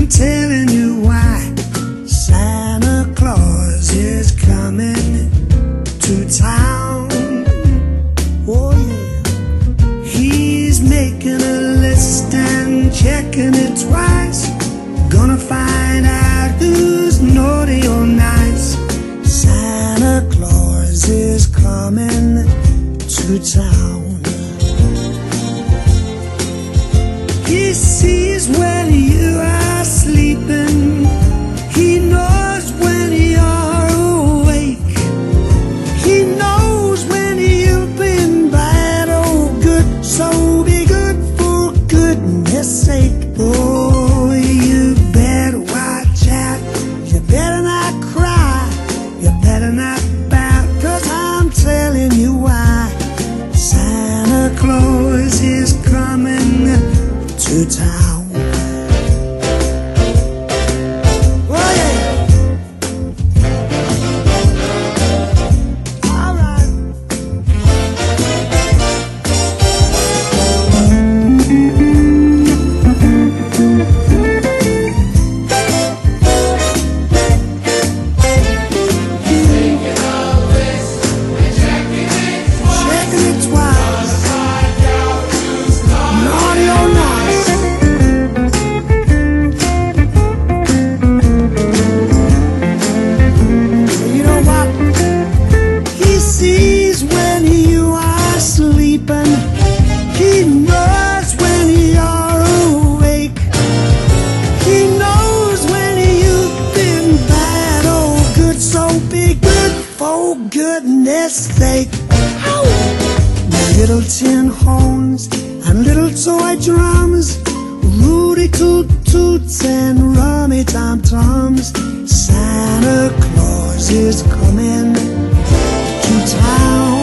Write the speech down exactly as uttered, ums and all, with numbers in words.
telling you why. Santa Claus is coming to town. Oh yeah. He's making a list and checking it twice. Gonna find out who's naughty or nice. Santa Claus is coming to town. He sees when you are sleeping. He knows when you're awake. He knows when you've been bad or good. So be good for goodness sake. Oh, you better watch out. You better not cry. You better not pout, 'cause I'm telling you why. Santa Claus is coming to town. Oh yeah. All right. Checking it twice. Naughty or nice. You know what? He sees when you are sleeping. He knows when you're awake. He knows when you've been bad or good. So be good for goodness sake. Ow! Little tin horns and little toy drums, Rudy toot toots and rummy tom toms. Santa Claus is coming to town.